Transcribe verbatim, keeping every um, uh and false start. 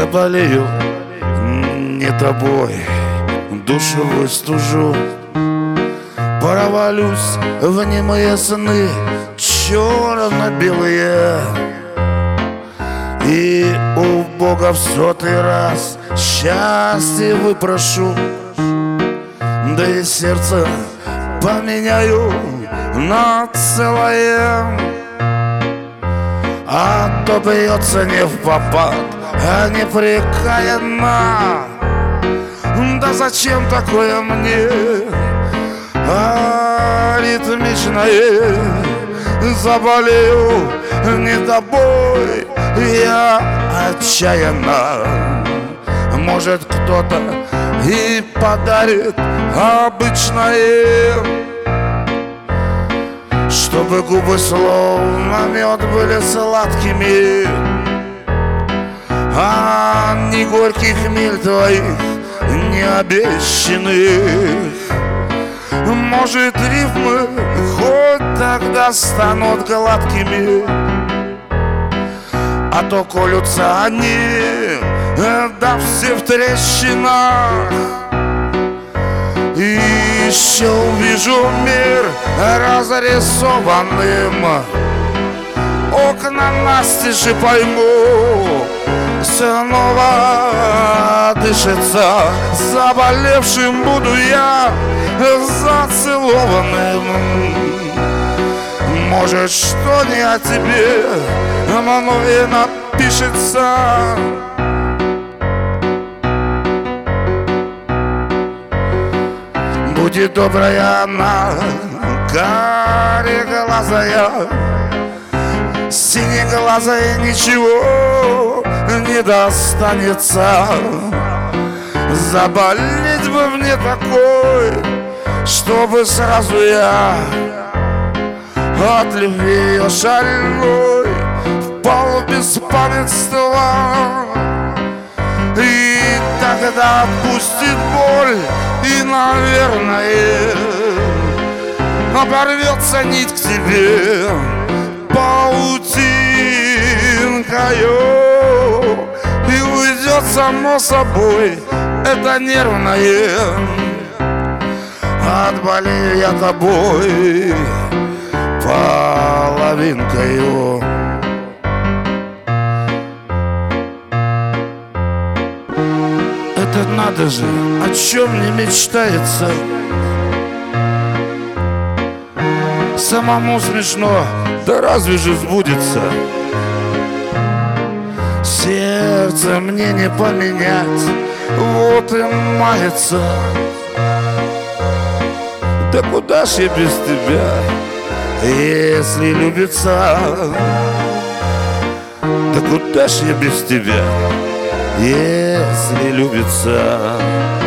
Заболею не тобой, душу выстужу, провалюсь в немые сны черно-белые, и у Бога в сотый раз счастье выпрошу, да и сердце поменяю на целое. А то бьется не впопад, а непрекаянно. Да зачем такое мне аритмичное? Заболею не тобой я отчаянно. Может, кто-то и подарит обычное, чтобы губы словно мед были сладкими, а не горький хмель твоих необещанных. Может, рифмы хоть тогда станут гладкими, а то колются они, да все в трещинах. И еще увижу мир разрисованным, окна настежь пойму, снова дышится. Заболевшим буду я зацелованным. Может, что не о тебе мною напишется. Будет добрая она, кареглазая, синеглазая ничего не достанется. Заболеть бы мне такой, чтобы сразу я от любви ее шальной впал в беспамятство. И тогда отпустит боль, и, наверное, оборвется нить к тебе паутинкою, и уйдет само собой это нервное. Отболею я тобой половинкою. Это надо же, о чем не мечтается. Самому смешно, да разве же сбудется? Сердце мне не поменять, вот и мается. Да куда ж я без тебя, если любится? Да куда ж я без тебя, если любится?